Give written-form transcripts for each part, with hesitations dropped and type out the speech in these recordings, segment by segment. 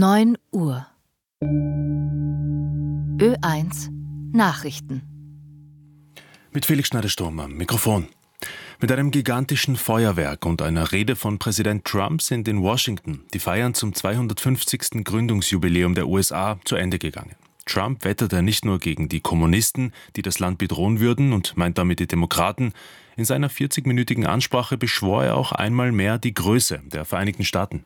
9 Uhr. Ö1 Nachrichten. Mit Felix Schneider-Sturm am Mikrofon. Mit einem gigantischen Feuerwerk und einer Rede von Präsident Trump sind in Washington die Feiern zum 250. Gründungsjubiläum der USA zu Ende gegangen. Trump wetterte nicht nur gegen die Kommunisten, die das Land bedrohen würden, und meint damit die Demokraten. In seiner 40-minütigen Ansprache beschwor er auch einmal mehr die Größe der Vereinigten Staaten.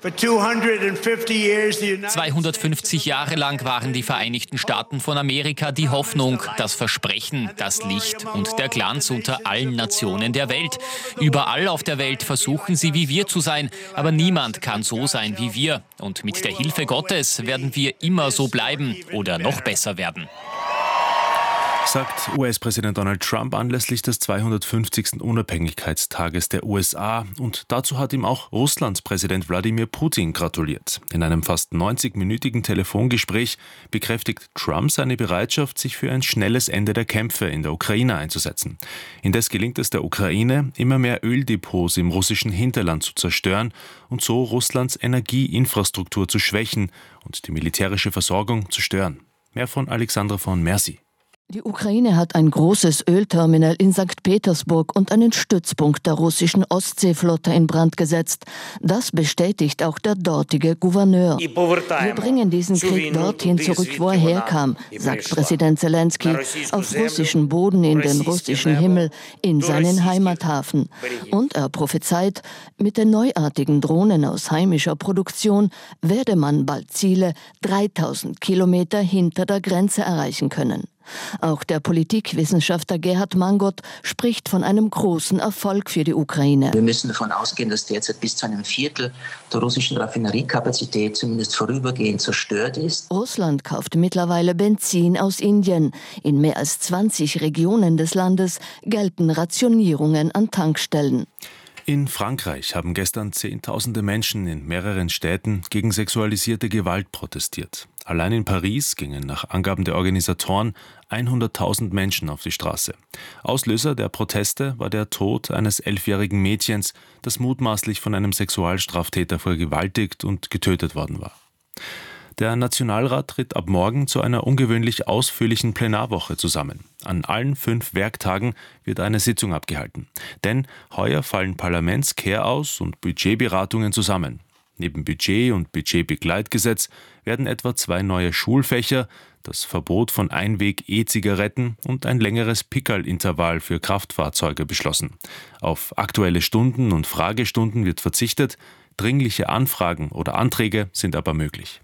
250 Jahre lang waren die Vereinigten Staaten von Amerika die Hoffnung, das Versprechen, das Licht und der Glanz unter allen Nationen der Welt. Überall auf der Welt versuchen sie, wie wir zu sein, aber niemand kann so sein wie wir. Und mit der Hilfe Gottes werden wir immer so bleiben oder noch besser werden. Sagt US-Präsident Donald Trump anlässlich des 250. Unabhängigkeitstages der USA. Und dazu hat ihm auch Russlands Präsident Wladimir Putin gratuliert. In einem fast 90-minütigen Telefongespräch bekräftigt Trump seine Bereitschaft, sich für ein schnelles Ende der Kämpfe in der Ukraine einzusetzen. Indes gelingt es der Ukraine, immer mehr Öldepots im russischen Hinterland zu zerstören und so Russlands Energieinfrastruktur zu schwächen und die militärische Versorgung zu stören. Mehr von Alexandra von Mercy. Die Ukraine hat ein großes Ölterminal in St. Petersburg und einen Stützpunkt der russischen Ostseeflotte in Brand gesetzt. Das bestätigt auch der dortige Gouverneur. Wir bringen diesen Krieg dorthin zurück, wo er herkam, sagt Präsident Zelensky, auf russischem Boden in den russischen Himmel, in seinen Heimathafen. Und er prophezeit, mit den neuartigen Drohnen aus heimischer Produktion werde man bald Ziele 3000 Kilometer hinter der Grenze erreichen können. Auch der Politikwissenschaftler Gerhard Mangot spricht von einem großen Erfolg für die Ukraine. Wir müssen davon ausgehen, dass derzeit bis zu einem Viertel der russischen Raffineriekapazität zumindest vorübergehend zerstört ist. Russland kauft mittlerweile Benzin aus Indien. In mehr als 20 Regionen des Landes gelten Rationierungen an Tankstellen. In Frankreich haben gestern Zehntausende Menschen in mehreren Städten gegen sexualisierte Gewalt protestiert. Allein in Paris gingen nach Angaben der Organisatoren 100.000 Menschen auf die Straße. Auslöser der Proteste war der Tod eines 11-jährigen Mädchens, das mutmaßlich von einem Sexualstraftäter vergewaltigt und getötet worden war. Der Nationalrat tritt ab morgen zu einer ungewöhnlich ausführlichen Plenarwoche zusammen. An allen 5 Werktagen wird eine Sitzung abgehalten. Denn heuer fallen Parlamentskehraus- und Budgetberatungen zusammen. Neben Budget und Budgetbegleitgesetz werden etwa 2 neue Schulfächer, das Verbot von Einweg-E-Zigaretten und ein längeres Pickerl-Intervall für Kraftfahrzeuge beschlossen. Auf aktuelle Stunden und Fragestunden wird verzichtet, dringliche Anfragen oder Anträge sind aber möglich.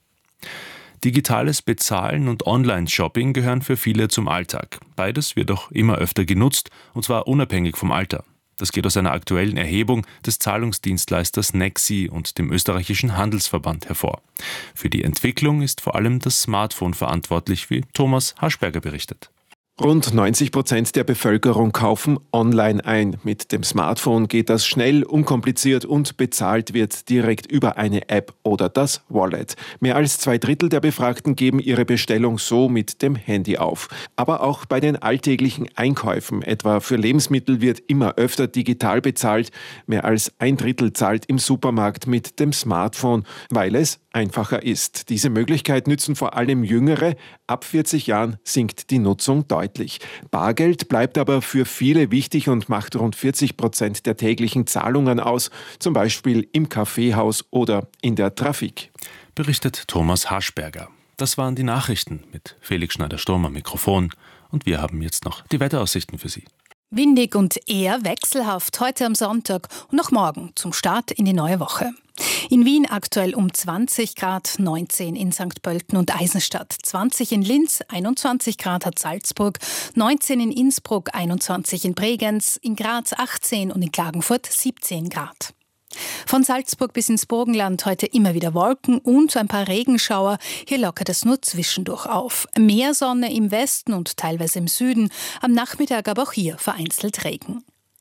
Digitales Bezahlen und Online-Shopping gehören für viele zum Alltag. Beides wird auch immer öfter genutzt, und zwar unabhängig vom Alter. Das geht aus einer aktuellen Erhebung des Zahlungsdienstleisters Nexi und dem österreichischen Handelsverband hervor. Für die Entwicklung ist vor allem das Smartphone verantwortlich, wie Thomas Haschberger berichtet. Rund 90% der Bevölkerung kaufen online ein. Mit dem Smartphone geht das schnell, unkompliziert und bezahlt wird direkt über eine App oder das Wallet. Mehr als 2/3 der Befragten geben ihre Bestellung so mit dem Handy auf. Aber auch bei den alltäglichen Einkäufen, etwa für Lebensmittel, wird immer öfter digital bezahlt. Mehr als 1/3 zahlt im Supermarkt mit dem Smartphone, weil es einfacher ist. Diese Möglichkeit nützen vor allem Jüngere. Ab 40 Jahren sinkt die Nutzung deutlich. Bargeld bleibt aber für viele wichtig und macht rund 40% der täglichen Zahlungen aus, zum Beispiel im Kaffeehaus oder in der Trafik. Berichtet Thomas Haschberger. Das waren die Nachrichten mit Felix Schneider-Sturm am Mikrofon. Und wir haben jetzt noch die Wetteraussichten für Sie. Windig und eher wechselhaft heute am Sonntag und noch morgen zum Start in die neue Woche. In Wien aktuell um 20 Grad, 19 in St. Pölten und Eisenstadt, 20 in Linz, 21 Grad hat Salzburg, 19 in Innsbruck, 21 in Bregenz, in Graz 18 und in Klagenfurt 17 Grad. Von Salzburg bis ins Burgenland heute immer wieder Wolken und ein paar Regenschauer. Hier lockert es nur zwischendurch auf. Mehr Sonne im Westen und teilweise im Süden. Am Nachmittag aber auch hier vereinzelt Regen.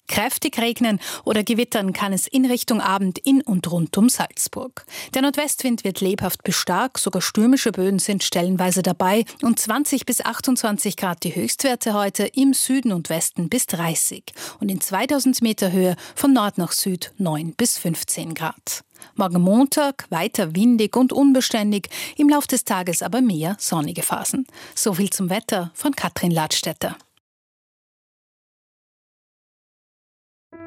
Kräftig regnen oder gewittern kann es in Richtung Abend in und rund um Salzburg. Der Nordwestwind wird lebhaft bis stark, sogar stürmische Böen sind stellenweise dabei und 20 bis 28 Grad die Höchstwerte heute, im Süden und Westen bis 30 und in 2000 Meter Höhe von Nord nach Süd 9 bis 15 Grad. Morgen Montag weiter windig und unbeständig, im Lauf des Tages aber mehr sonnige Phasen. So viel zum Wetter von Katrin Ladstätter.